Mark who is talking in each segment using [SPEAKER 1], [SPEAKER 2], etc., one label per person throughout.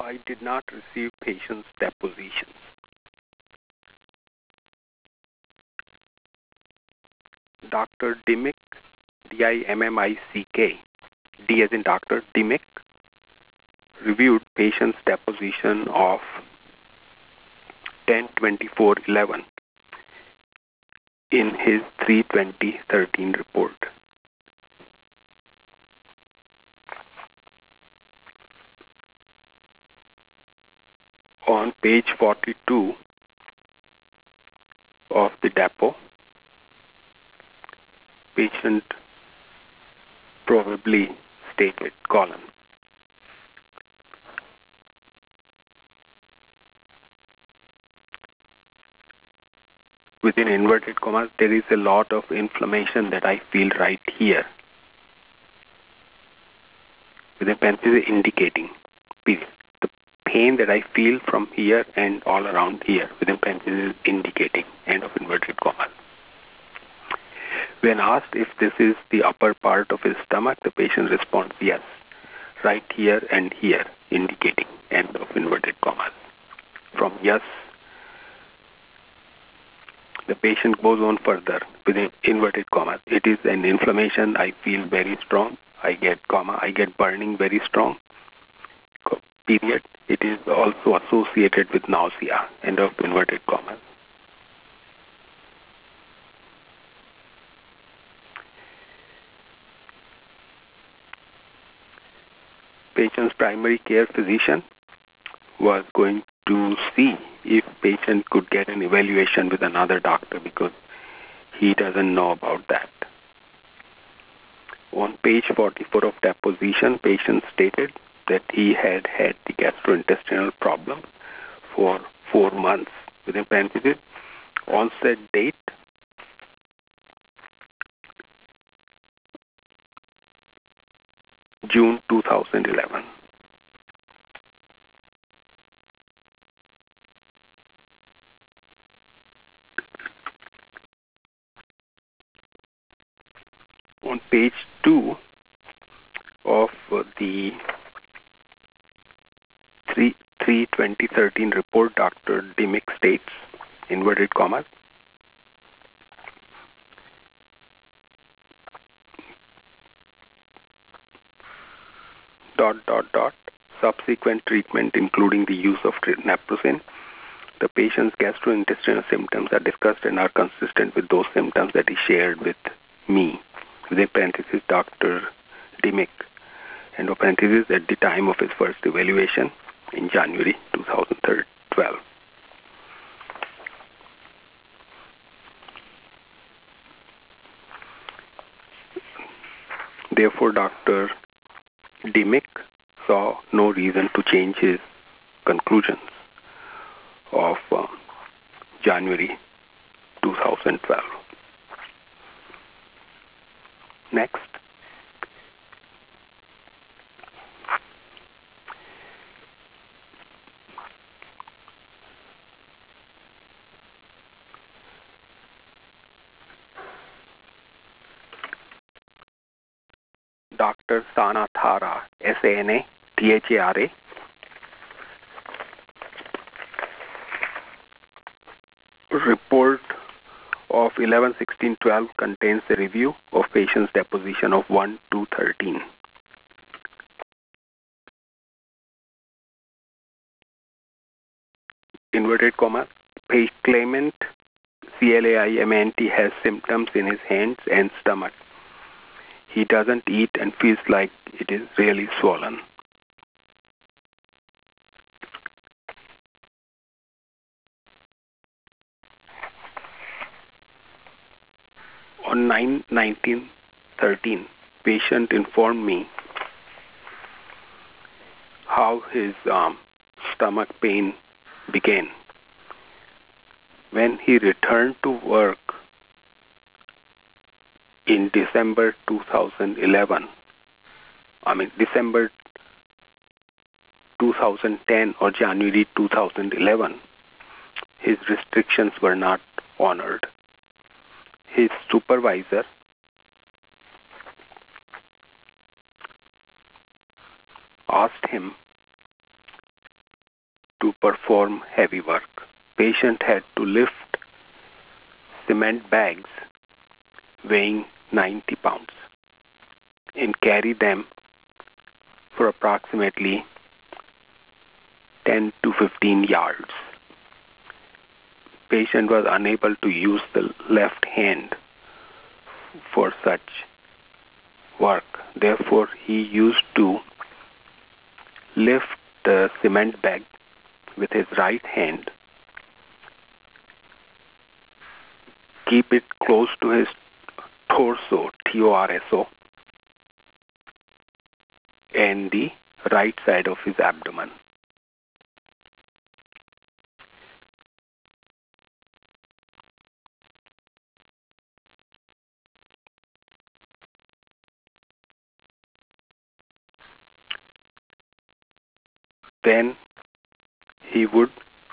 [SPEAKER 1] I did not receive patients' depositions. Dr. Dimick, D-I-M-M-I-C-K, D as in Dr. Dimick, reviewed patient's deposition of 10/24/11 in his 3/20/13 report. On page 42 of the depo, patient probably stated, colon, within inverted commas, there is a lot of inflammation that I feel right here, with a pencil indicating, period. The pain that I feel from here and all around here, with a pencil indicating, end of inverted commas. When asked if this is the upper part of his stomach, the patient responds, yes, right here and here, indicating, end of inverted commas. From yes, the patient goes on further with inverted commas. It is an inflammation. I feel very strong. I get burning very strong. Period. It is also associated with nausea. End of inverted commas. Patient's primary care physician was going to see if patient could get an evaluation with another doctor because he doesn't know about that. On page 44 of deposition, patient stated that he had had the gastrointestinal problem for 4 months. Within parentheses, onset date June 2011. On page 2 of the 3/20/13 report, Dr. Dimick states, inverted commas, subsequent treatment including the use of naproxen. The patient's gastrointestinal symptoms are discussed and are consistent with those symptoms that he shared with me. Within parentheses, Dr. Dimick, end of parentheses, at the time of his first evaluation in January 2012. Therefore, Dr. Dimick saw no reason to change his conclusions of January 2012. Next. Dr. Sana Thara, S-A-N-A-T-H-A-R-A, report of 11/16/12 contains a review of patient's deposition of 1/2/13. Inverted comma, claimant CLAIMNT has symptoms in his hands and stomach. He doesn't eat and feels like it is really swollen. On 9/19/13, patient informed me how his stomach pain began. When he returned to work in December 2011, December 2010 or January 2011, his restrictions were not honored. His supervisor asked him perform heavy work. Patient had to lift cement bags weighing 90 pounds and carry them for approximately 10 to 15 yards. Patient was unable to use the left hand for such work. Therefore, he used to lift the cement bag with his right hand, keep it close to his torso, T-O-R-S-O, and the right side of his abdomen. Then he would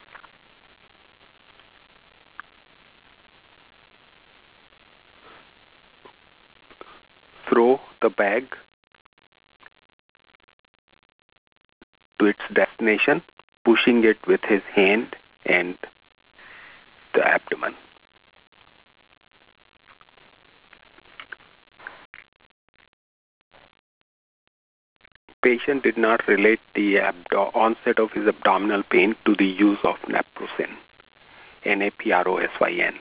[SPEAKER 1] throw the bag to its destination, pushing it with his hand and the abdomen. Patient did not relate the onset of his abdominal pain to the use of naproxen, Naprosyn.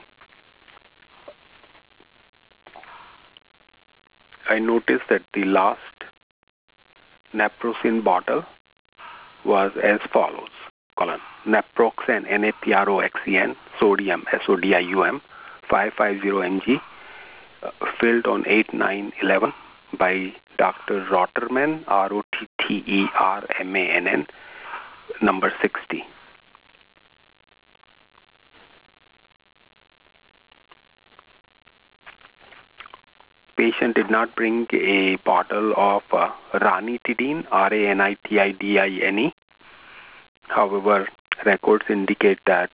[SPEAKER 1] I noticed that the last naproxen bottle was as follows: naproxen, Naproxen, sodium, sodium, 550 mg, filled on 8/9/11 by Dr. Rotterman, Rottermann, number 60. Patient did not bring a bottle of ranitidine, Ranitidine. However, records indicate that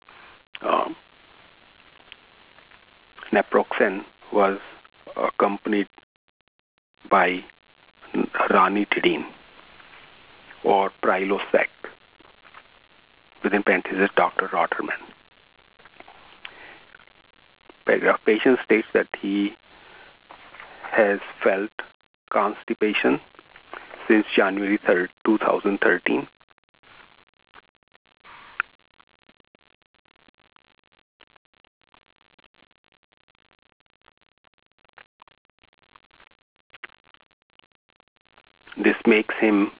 [SPEAKER 1] naproxen was accompanied by ranitidine or Prilosec, within parentheses Dr. Rotterman. Patient states that he has felt constipation since January 3rd, 2013. This makes him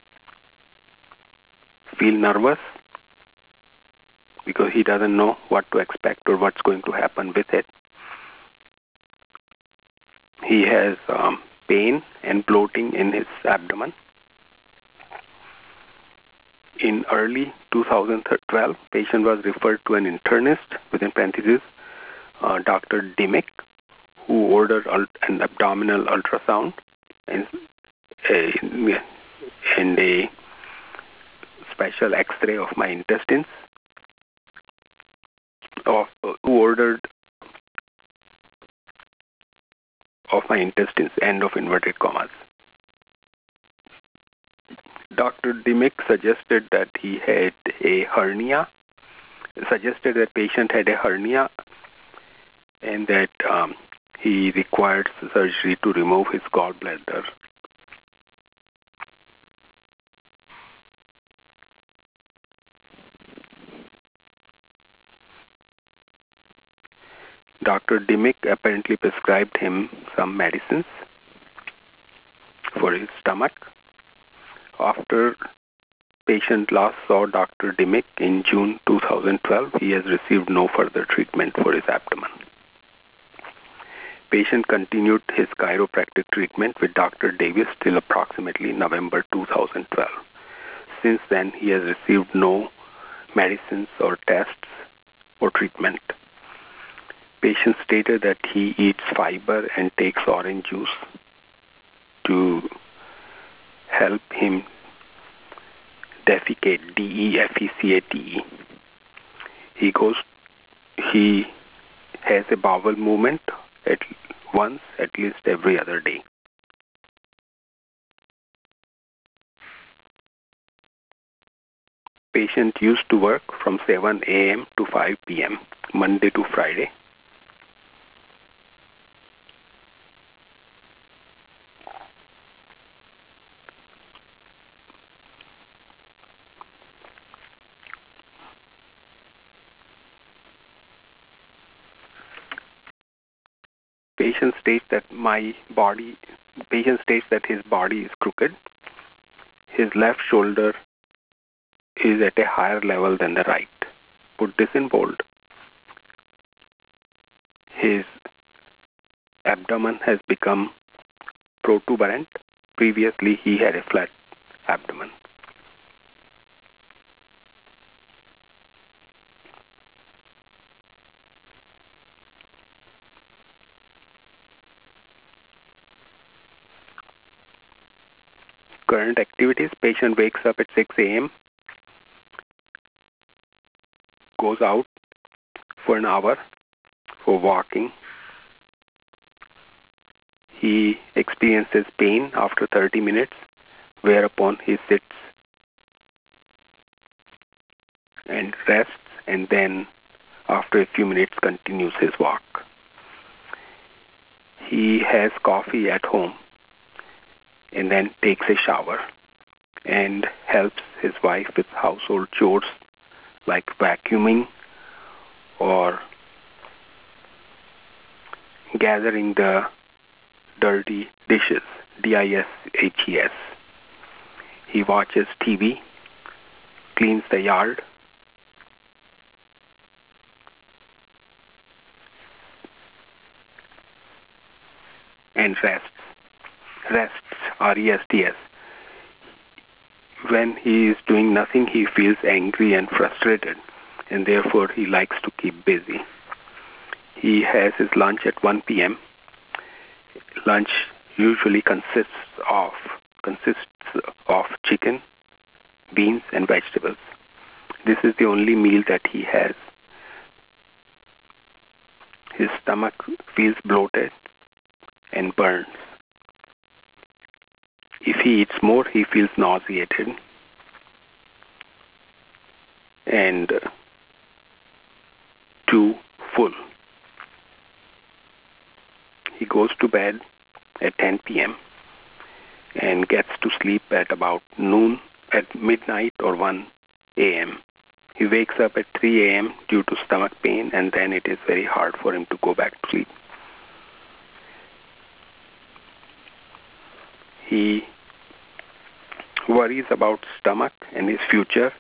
[SPEAKER 1] feel nervous because he doesn't know what to expect or what's going to happen with it. He has pain and bloating in his abdomen. In early 2012, patient was referred to an internist, within parentheses, Dr. Dimick, who ordered an abdominal ultrasound and a special X-ray of my intestines, who ordered of my intestines, end of inverted commas. Dr. Dimick suggested that he had a hernia, suggested that patient had a hernia and that he required surgery to remove his gallbladder. Dr. Dimick apparently prescribed him some medicines for his stomach. After patient last saw Dr. Dimick in June 2012, he has received no further treatment for his abdomen. Patient continued his chiropractic treatment with Dr. Davis till approximately November 2012. Since then, he has received no medicines or tests or treatment. Patient stated that he eats fiber and takes orange juice to help him defecate, D-E-F-E-C-A-T-E. He has a bowel movement at least every other day. Patient used to work from 7 a.m. to 5 p.m., Monday to Friday. Patient states that his body is crooked. His left shoulder is at a higher level than the right. Put this in bold. His abdomen has become protuberant. Previously, he had a flat abdomen. Current activities: patient wakes up at 6 a.m., goes out for an hour for walking. He experiences pain after 30 minutes, whereupon he sits and rests, and then after a few minutes continues his walk. He has coffee at home and then takes a shower and helps his wife with household chores like vacuuming or gathering the dirty dishes, dishes. He watches TV, cleans the yard, and rests. Rests, R-E-S-T-S. When he is doing nothing, he feels angry and frustrated, and therefore he likes to keep busy. He has his lunch at 1 p.m. Lunch usually consists of chicken, beans, and vegetables. This is the only meal that he has. His stomach feels bloated and burns. If he eats more, he feels nauseated and too full. He goes to bed at 10 p.m. and gets to sleep at about noon, at midnight or 1 a.m. He wakes up at 3 a.m. due to stomach pain, and then it is very hard for him to go back to sleep. He worries about stomach and his future.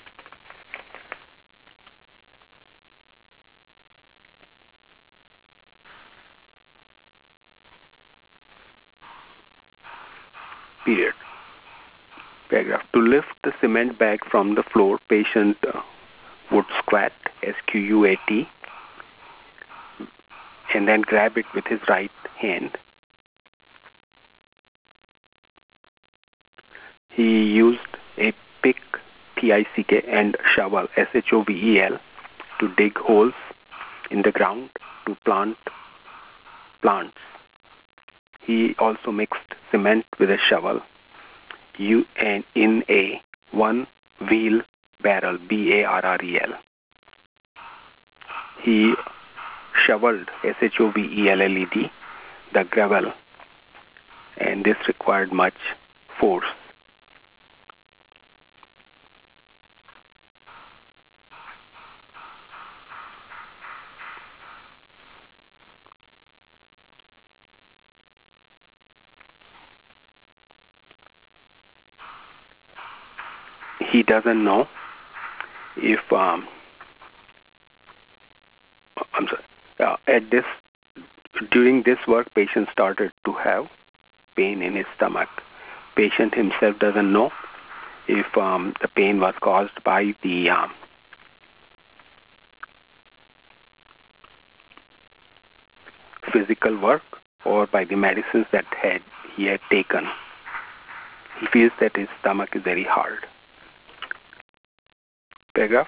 [SPEAKER 1] Period. Paragraph. To lift the cement bag from the floor, patient would squat, S-Q-U-A-T, and then grab it with his right hand. He used a pick, P-I-C-K, and shovel, S-H-O-V-E-L, to dig holes in the ground to plant plants. He also mixed cement with a shovel and in a one-wheel barrel, B-A-R-R-E-L. He shoveled, S-H-O-V-E-L-L-E-D, the gravel, and this required much force. He doesn't know if during this work, patient started to have pain in his stomach. Patient himself doesn't know if the pain was caused by the physical work or by the medicines that he had taken. He feels that his stomach is very hard. Paragraph.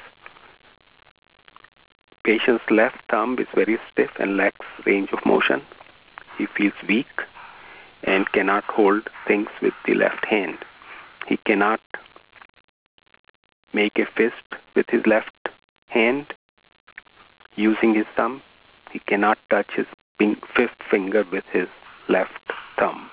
[SPEAKER 1] Patient's left thumb is very stiff and lacks range of motion. He feels weak and cannot hold things with the left hand. He cannot make a fist with his left hand using his thumb. He cannot touch his fifth finger with his left thumb.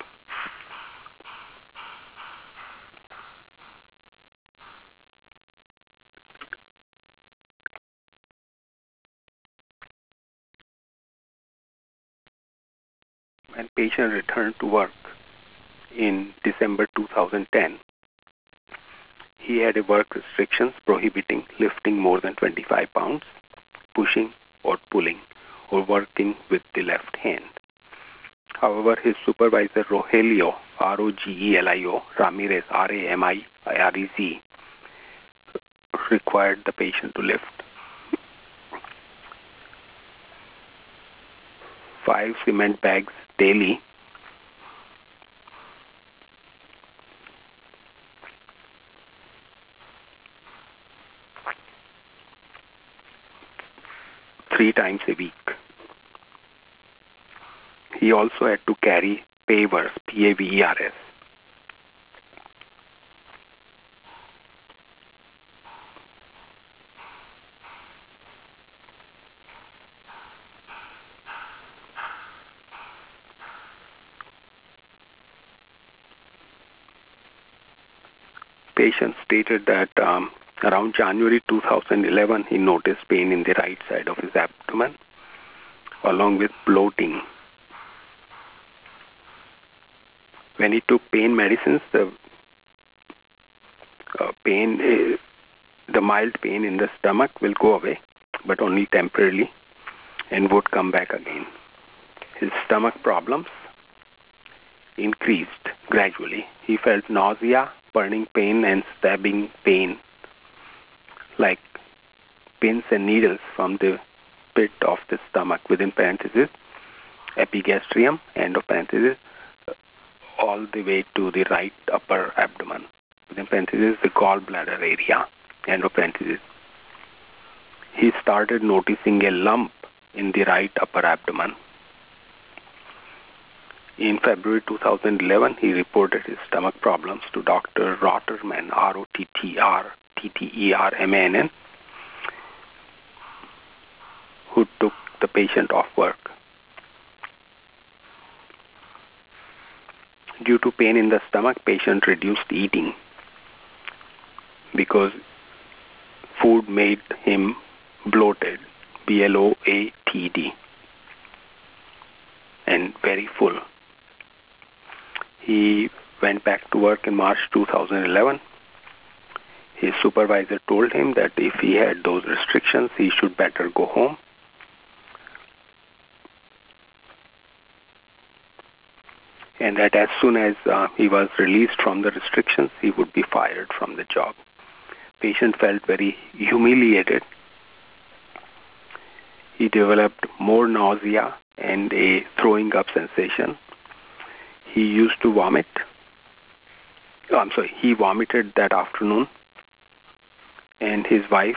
[SPEAKER 1] When patient returned to work in December 2010, he had a work restrictions prohibiting lifting more than 25 pounds, pushing or pulling, or working with the left hand. However, his supervisor Rogelio, Rogelio Ramirez, Ramirez, required the patient to lift 5 cement bags daily, three times a week. He also had to carry pavers, Pavers. Patient stated that around January 2011, he noticed pain in the right side of his abdomen, along with bloating. When he took pain medicines, the mild pain in the stomach will go away, but only temporarily, and would come back again. His stomach problems increased gradually. He felt nausea, burning pain, and stabbing pain, like pins and needles from the pit of the stomach, within parentheses, epigastrium, end of parentheses, all the way to the right upper abdomen, within parentheses, the gallbladder area, end of parentheses. He started noticing a lump in the right upper abdomen. In February 2011, he reported his stomach problems to Dr. Rotterman, Rottermann, who took the patient off work. Due to pain in the stomach, patient reduced eating because food made him bloated, bloatd, and very full. He went back to work in March 2011. His supervisor told him that if he had those restrictions, he should better go home. And that as soon as he was released from the restrictions, he would be fired from the job. Patient felt very humiliated. He developed more nausea and a throwing up sensation. He used to vomit. He vomited that afternoon, and his wife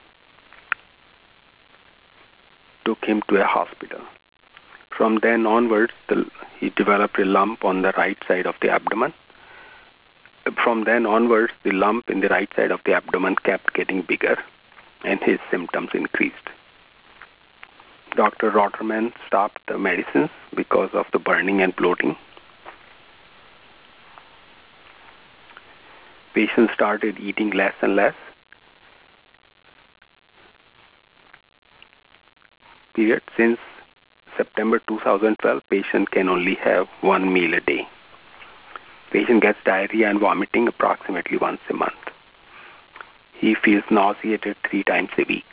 [SPEAKER 1] took him to a hospital. From then onwards, he developed a lump on the right side of the abdomen. From then onwards, the lump in the right side of the abdomen kept getting bigger, and his symptoms increased. Dr. Rotterman stopped the medicines because of the burning and bloating. Patient started eating less and less. Since September 2012, patient can only have one meal a day. Patient gets diarrhea and vomiting approximately once a month. He feels nauseated 3 times a week.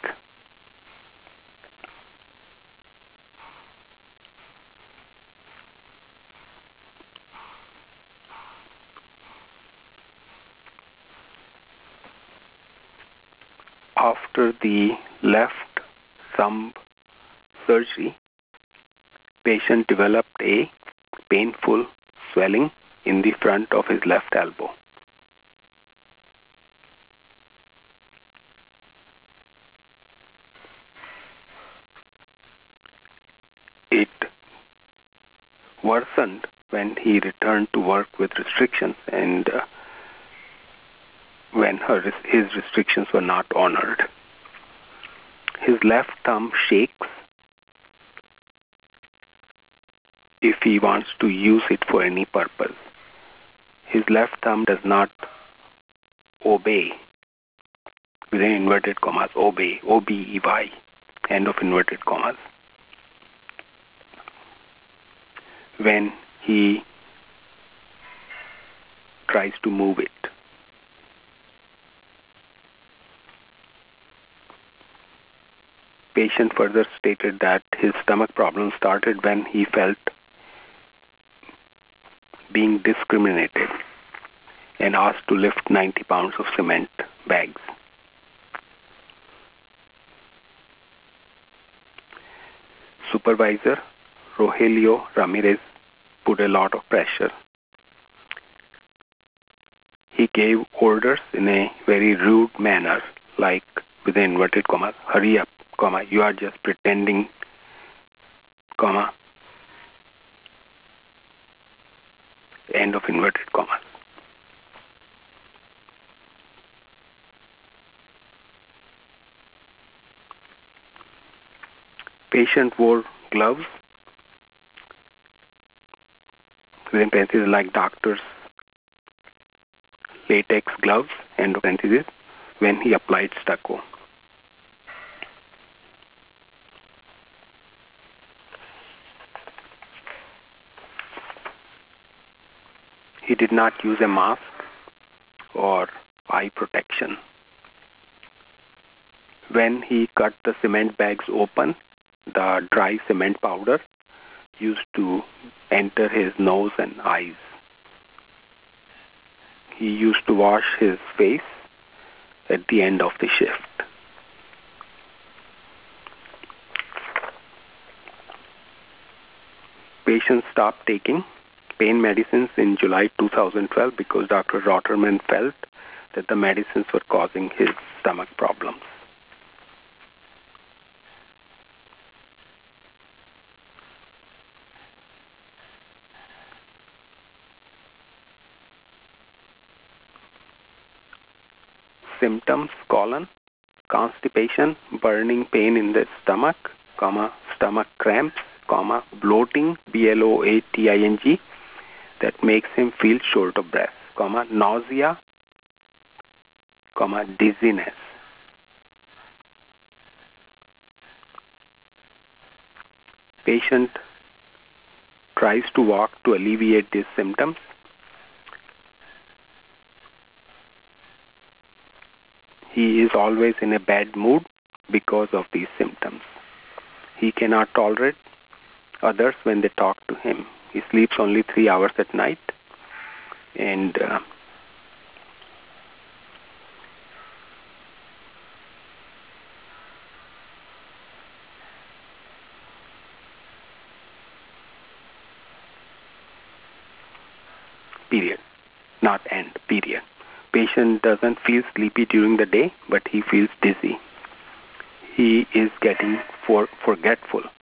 [SPEAKER 1] After the left thumb surgery, patient developed a painful swelling in the front of his left elbow. It worsened when he returned to work with restrictions, and when his restrictions were not honored. His left thumb shakes if he wants to use it for any purpose. His left thumb does not obey, within inverted commas, obey, O-B-E-Y, end of inverted commas, when he tries to move it. Patient further stated that his stomach problem started when he felt being discriminated and asked to lift 90 pounds of cement bags. Supervisor Rogelio Ramirez put a lot of pressure. He gave orders in a very rude manner, like with the inverted commas, hurry up, comma, you are just pretending, comma, end of inverted commas. Patient wore gloves, within parentheses, like doctors' latex gloves, end of parentheses, when he applied stucco. He did not use a mask or eye protection. When he cut the cement bags open, the dry cement powder used to enter his nose and eyes. He used to wash his face at the end of the shift. Patient stopped taking pain medicines in July 2012 because Dr. Rotterman felt that the medicines were causing his stomach problems. Symptoms: constipation, burning pain in the stomach, stomach cramps, bloating, bloating, that makes him feel short of breath, nausea, dizziness. Patient tries to walk to alleviate these symptoms. He is always in a bad mood because of these symptoms. He cannot tolerate others when they talk to him. He sleeps only 3 hours at night, and period, not end, period. Patient doesn't feel sleepy during the day, but he feels dizzy. He is getting forgetful